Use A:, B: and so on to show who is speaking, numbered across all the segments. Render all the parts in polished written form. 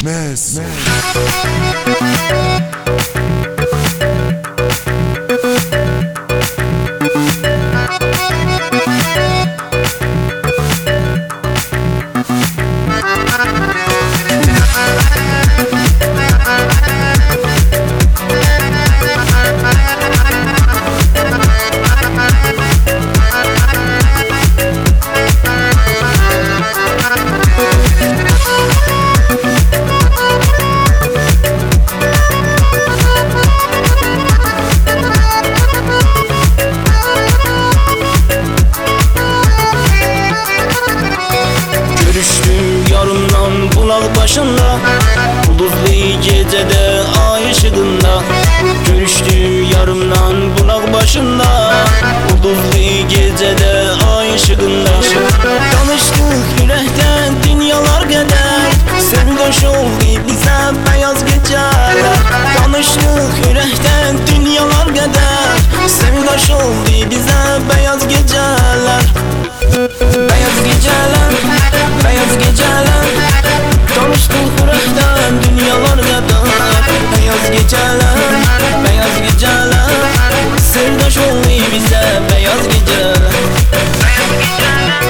A: Başında bulutlu gecede ay ışığında görüştüm yarımdan bulak başında bulutlu gecede ay ışığında tanıştık yürekten dünyalar kadar sevdaş oldu bize beyaz geceler tanıştık yürekten dünyalar kadar sevdaş oldu bize beyaz geceler beyaz geceler beyaz geceler tanıştık yürekten dünyalar kadar beyaz geceler beyaz geceler sevdaş oldu bize beyaz geceler beyaz geceler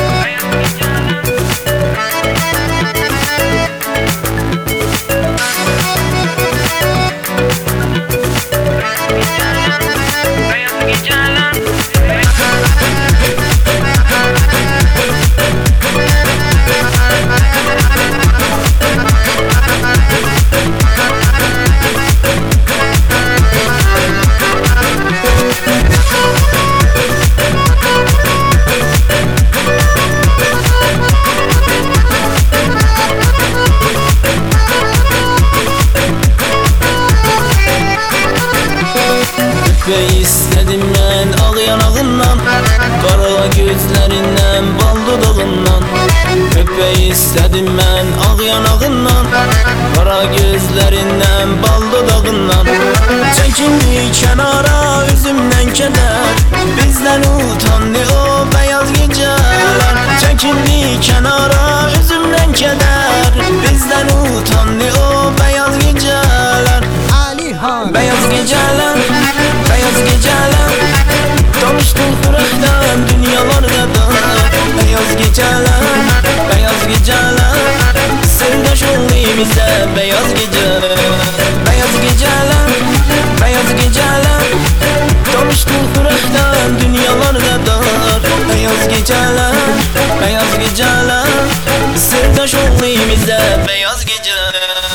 A: ve istedim ben ağ yanağından kara gözlerinden bal dudağından öpme istedim ben ağ yanağından kara gözlerinden bal dudağından çekildi kenara üzümden keder bizden utandı o beyaz geceler çekildi kenara üzümden keder bizden utandı o beyaz geceler beyaz geceler beyaz geceler tanıştık yürekten dünyalar kadar beyaz geceler beyaz geceler sevdaş oldu bize beyaz geceler beyaz geceler beyaz geceler tanıştık yürekten dünyalar kadar beyaz geceler beyaz geceler sevdaş oldu bize beyaz geceler